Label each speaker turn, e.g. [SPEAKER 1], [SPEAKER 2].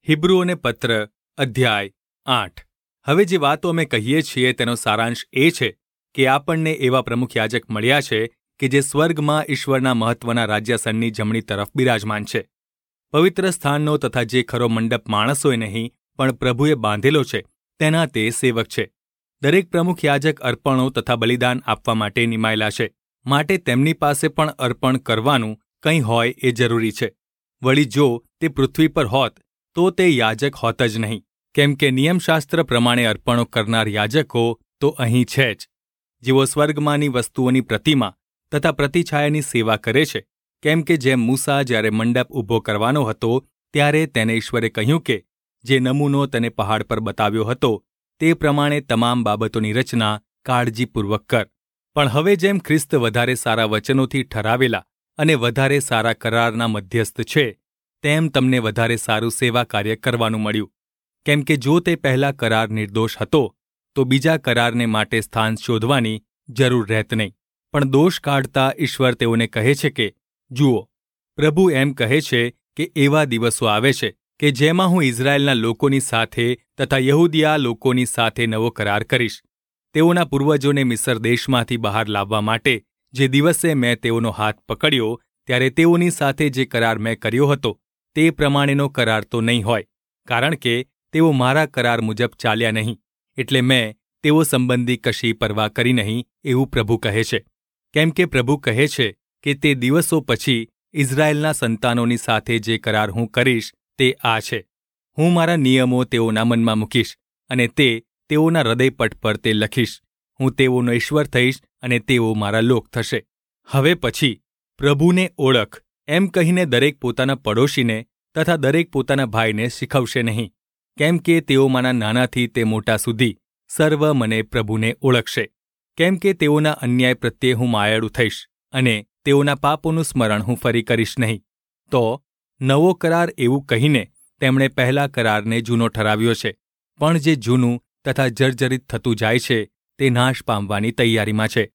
[SPEAKER 1] હિબ્રુઓને પત્ર અધ્યાય 8। હવે જે વાતો અમે કહીએ છીએ તેનો સારાંશ એ છે કે આપણને એવા પ્રમુખ યાજક મળ્યા છે કે જે સ્વર્ગમાં ઈશ્વરના મહત્વના રાજ્યાસનની જમણી તરફ બિરાજમાન છે। પવિત્ર સ્થાનનો તથા જે ખરો મંડપ માણસોએ નહીં પણ પ્રભુએ બાંધેલો છે તેના તે સેવક છે। દરેક પ્રમુખ યાજક અર્પણો તથા બલિદાન આપવા માટે નિમાયેલા છે, માટે તેમની પાસે પણ અર્પણ કરવાનું કંઈ હોય એ જરૂરી છે। વળી જો તે પૃથ્વી પર હોત તો તે યાજક હોત જ નહીં, કેમ કે નિયમશાસ્ત્ર પ્રમાણે અર્પણો કરનાર યાજકો તો અહીં છે જ, જેઓ સ્વર્ગમાંની વસ્તુઓની પ્રતિમા તથા પ્રતિછાયાની સેવા કરે છે। કેમ કે જેમ મૂસા જ્યારે મંડપ ઊભો કરવાનો હતો ત્યારે તેને ઈશ્વરે કહ્યું કે જે નમૂનો તેને પહાડ પર બતાવ્યો હતો તે પ્રમાણે તમામ બાબતોની રચના કાળજીપૂર્વક કર। પણ હવે જેમ ખ્રિસ્ત વધારે સારા વચનોથી ઠરાવેલા અને વધારે સારા કરારના મધ્યસ્થ છે, તેમ તમને વધારે સારું સેવા કાર્ય કરવાનું મળ્યું। કેમ કે જો તે પહેલા કરાર નિર્દોષ હતો તો બીજા કરારને માટે સ્થાન શોધવાની જરૂર રહેત નહીં। પણ દોષ કાઢતા ઈશ્વર તેઓને કહે છે કે જુઓ, પ્રભુ એમ કહે છે કે એવા દિવસો આવે છે કે જેમાં હું ઇઝરાયેલના લોકોની સાથે તથા યહૂદિયા લોકોની સાથે નવો કરાર કરીશ। તેઓના પૂર્વજોને મિસ્ર દેશમાંથી બહાર લાવવા માટે જે દિવસે મેં તેઓનો હાથ પકડ્યો ત્યારે તેઓની સાથે જે કરાર મેં કર્યો હતો તે પ્રમાણેનો કરાર તો નહીં હોય, કારણ કે તેઓ મારા કરાર મુજબ ચાલ્યા નહીં, એટલે મેં તેઓ સંબંધી કશી પરવા કરી નહીં, એવું પ્રભુ કહે છે। કેમ કે પ્રભુ કહે છે કે તે દિવસો પછી ઇઝરાયેલના સંતાનોની સાથે જે કરાર હું કરીશ તે આ છે, હું મારા નિયમો તેઓના મનમાં મૂકીશ અને તે તેઓના હૃદયપટ પર તે લખીશ। હું તેઓનો ઈશ્વર થઈશ અને તેઓ મારા લોક થશે। હવે પછી પ્રભુને ઓળખ એમ કહીને દરેક પોતાના પડોશીને તથા દરેક પોતાના ભાઈને શીખવશે નહીં, કેમ કે તેઓમાંના નાનાથી તે મોટા સુધી સર્વ મને પ્રભુને ઓળખશે। કેમ કે તેઓના અન્યાય પ્રત્યે હું માયાળુ થઈશ અને તેઓના પાપોનું સ્મરણ હું ફરી કરીશ નહીં। તો નવો કરાર એવું કહીને તેમણે પહેલા કરારને જૂનો ઠરાવ્યો છે, પણ જે જૂનું તથા જર્જરિત થતું જાય છે તે નાશ પામવાની તૈયારીમાં છે।